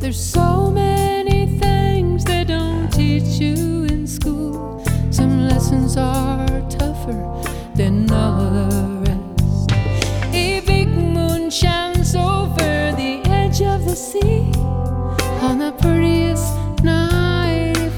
There's so many things they don't teach you in school. Some lessons are tougher than others.